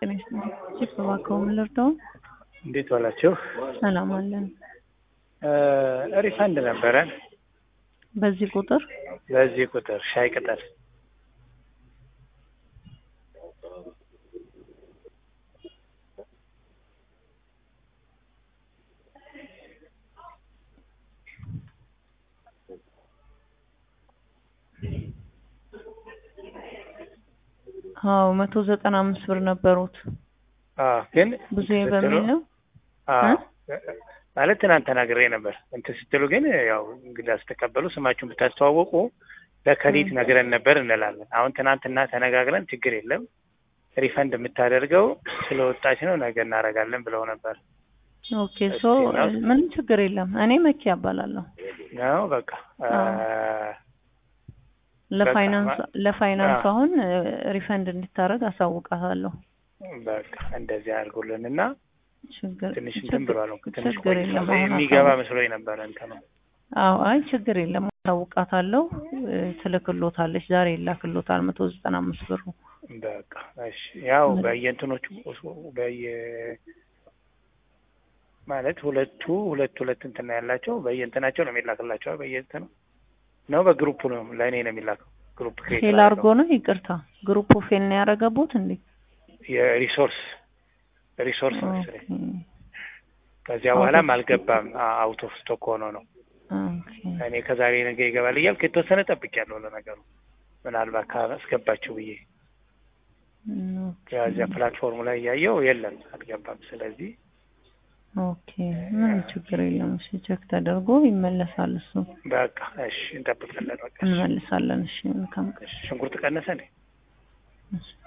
ትንሽ ሲፈባከው ልርዳው እንዴት ዋላችሁ? ሰላም አለን። ሪፋንድ ነበረን በዚህ ቁጥር ሻይ ቅጠል አዎ 195 ብር ነበሩት። ግን ብዙ በሚል ነው ማለት ትናንት ተናግሬ ነበር። እንትን ስትሉ ግን ያው እንግዲህ አስተቀበሉ ስማችሁን ብታስተዋወቁ ለከሊት ነግረን ነበር እንላለን። አሁን ትናንትና ተነጋግረን ችግር የለም ሪፈንድ የምታደርገው ስለወጣች ነው ነገ እናደርጋለን ብለው ነበር። ኦኬ ምንም ችግር የለም። እኔ መኪ አባላለሁ ነው በቃ ለፋይናንስ አሁን ሪፈንድ እንድታረግ አሳውቃለሁ። በቃ እንደዚህ አድርጉልንና ትንሽ እንትን ብሏል ነው ትንሽ ችግር የለም። የሚገባ መስሎኝ ነበር እንትን ነው። አዎ አይ ችግር የለም አሳውቃታለሁ። ትልክሎታለች ዛሬ ይላክሎታል 195 ብሩ። በቃ እሺ ያው በየእንትኖቹ ማለት ሁለት እንትን ያላቸው በየእንትናቸው ነው የሚላክላቸው። በየእንትኑ ነው በግሩፕ ነው ለኔ ነው የሚላከው። ግሩፕ ክሬት ፌል አድርጎ ነው ይቅርታ ግሩፑ ፌል ነው ያደረገቡት እንዴ? የሪሶርስ ነው። ከዚያ በኋላም አልገባም አውት ኦፍ ስቶክ ሆኖ ነው። እኔ ከዛሬ ነገ ይገባል እያልኩ የተወሰነ ጠብቄያለሁ። ለነገሩ ምናልባት ካስገባችሁ ብዬ ከዚያ ፕላትፎርሙ ላይ ያየው የለም አልገባም። ስለዚህ ኦኬ ምን ችግር የለም። እሺ ቼክ ተደርጎ ይመለሳል እሱ። በቃ እሺ እንጠብቃለን። በቃ እንመልሳለን። እሺ መልካም። ሽንኩርት ቀነሰ እንዴ?